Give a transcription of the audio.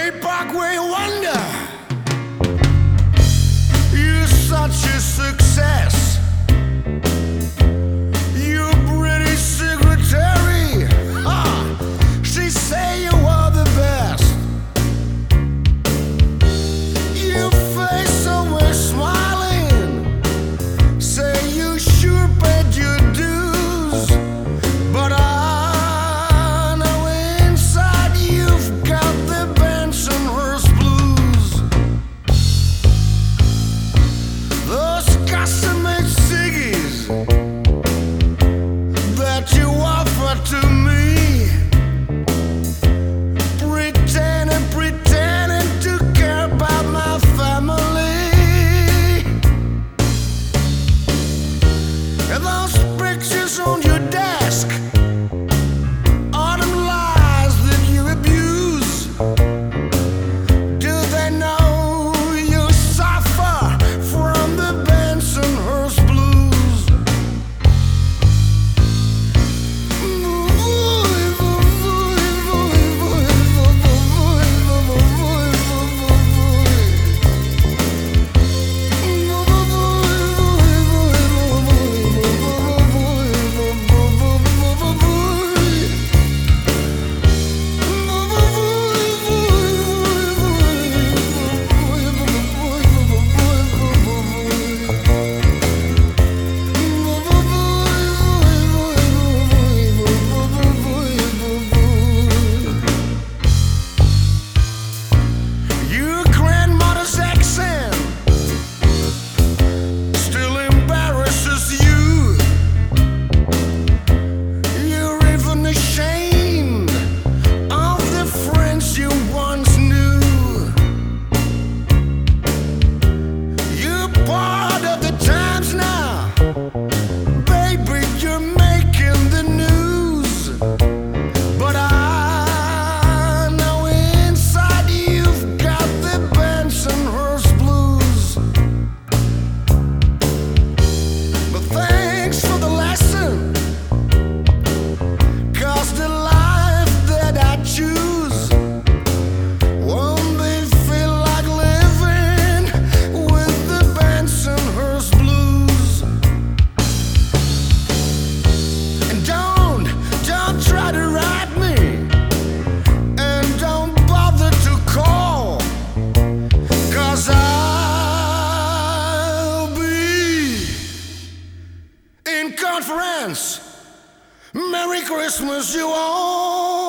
Way Parkway Wonder, you're such a success. Your British secretary, she say you are the best. Your face always smiling, say you sure paid your dues, but I know inside you've got the Bensonhurst blues. Those custom-made ciggies that you offer to me, pretending to care about my family, and those pictures on your desk are them lies that you abuse. Do they know you suffer from the Bensonhurst blues? Your grandmother's accent still embarrasses you. You're even ashamed of the friends you once knew. You're part of the times now, baby, you're making the news, but I know inside you've got the Bensonhurst blues. But thanks for the lesson, 'cause the life that I choose won't be feel like living with the Bensonhurst blues. And don't try to write me, and don't bother to call, 'cause I'll be in conference. Merry Christmas, you all.